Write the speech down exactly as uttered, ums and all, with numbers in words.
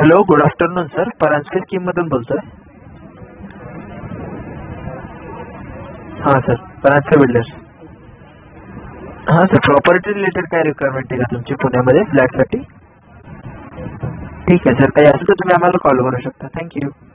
Hello, good afternoon sir. Paranjape स्कीममधून बोलतोय. हां सर, परांजपे बिल्डर्स. हां सर, प्रॉपर्टी रिलेटेड काय रिक्वायरमेंट आहे का तुमची पुण्यामध्ये फ्लॅटसाठी? ठीक आहे सर, काही असेल तर तुम्ही आम्हाला कॉल करू शकता. थँक्यू.